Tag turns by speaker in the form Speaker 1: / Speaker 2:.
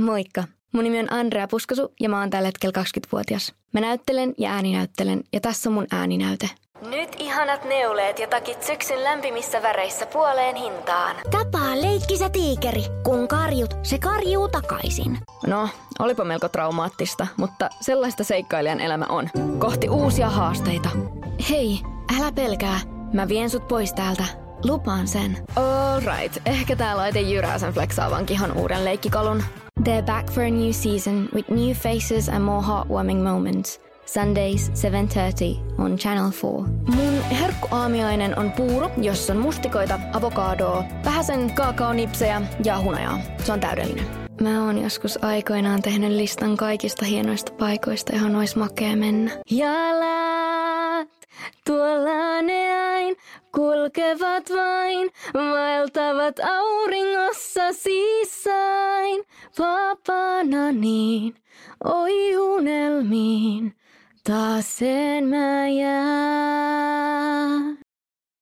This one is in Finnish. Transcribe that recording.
Speaker 1: Moikka! Mun nimi on Andrea Puskasu ja mä oon tällä hetkellä 20-vuotias. Mä näyttelen ja ääninäyttelen ja tässä on mun ääninäyte. Nyt ihanat neuleet ja takit syksyn lämpimissä väreissä puoleen hintaan.
Speaker 2: Tapaa leikkisä tiikeri. Kun karjut, se karjuu takaisin.
Speaker 1: No, olipa melko traumaattista, mutta sellaista seikkailijan elämä on. Kohti uusia haasteita. Hei, älä pelkää. Mä vien sut pois täältä. Lupaan sen. Alright, ehkä tää laite jyrää sen flexaavan kihon uuden leikkikalun. They're back for a new season with new faces and more heartwarming moments. Sundays 7:30 on Channel 4. Mun herkkuaamiainen on puuro, jossa on mustikoita, avokadoa, vähäsen kaakaonipsejä ja hunajaa. Se on täydellinen. Mä oon joskus aikoinaan tehnyt listan kaikista hienoista paikoista, johon ois makea mennä. Jalat, tuolla ne ain, kulkevat vain, vaeltavat auringossa sisain. Vapaana niin, oi unelmiin, taas sen mä jään.